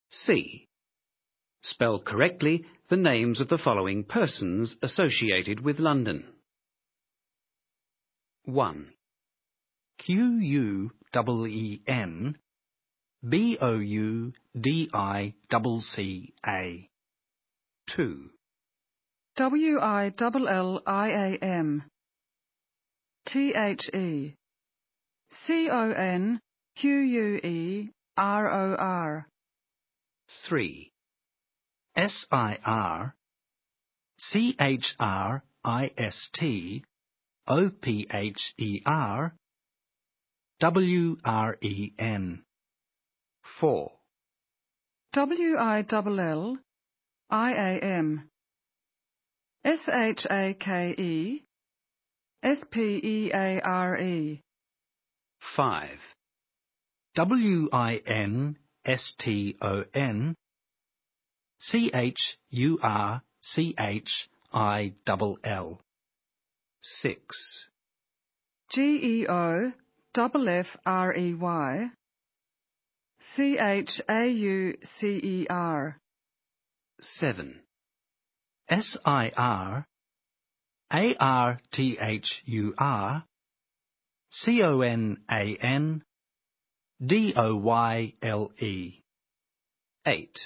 C. Spell correctly the names of the following persons associated with London. 1. Queen Boudicca. 2. William Theconqueror. 3. Sircristopherwren. 4. William Shakespeare. 5. Winston. 6. Geoffrey. 7. Sirarthurconandole. 8.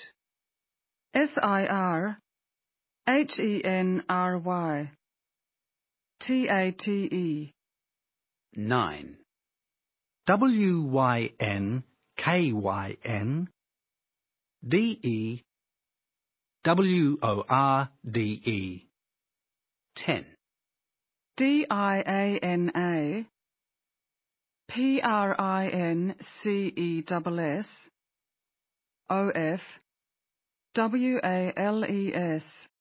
Sirhenrytate. 9. Wynkynworde. 10. Diana Princess. Of Wales.